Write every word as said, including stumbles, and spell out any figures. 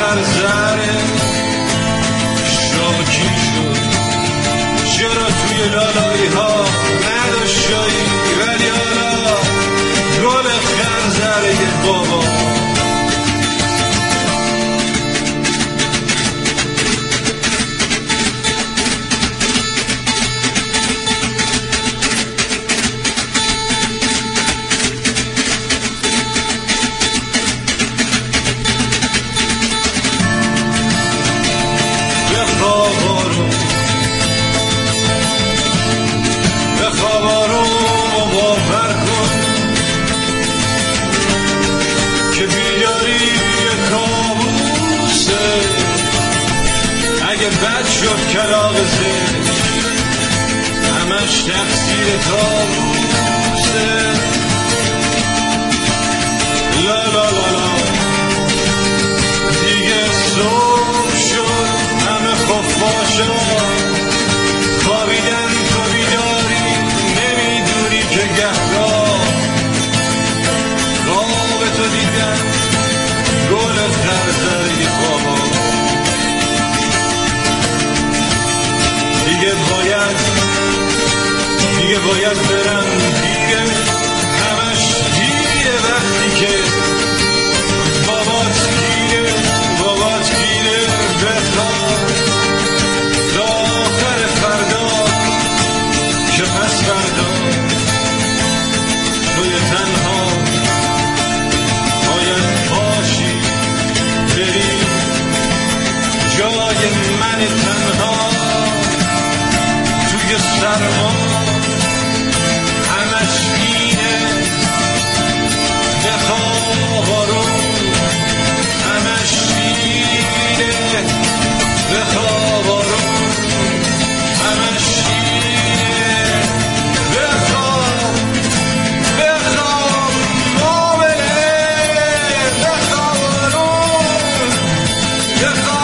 خرزره شاکی شد چرا توی لالایی ها نداشتایی ولی حالا گل خرزره بابا بد شد کلاغ زشت همش تقصیر طاووسه لا لا لا لا دیگه صبح شد همه خفاشا خوابیدن تو بیداری نمیدونی که گهگاه خواب تو دیدن گل خرزره بابا دیگه باید دیگه باید برم دیگه همش دیگه وقتی که بابات گیره بابات گیره بخواب تا آخر فردا که پس فردا توی تنها باید پاشی بری جای من تنها توی سرما همش اینه بخواب آروم همش اینه بخواب آروم همش اینه بخواب بخواب معامله بخواب آروم بخواب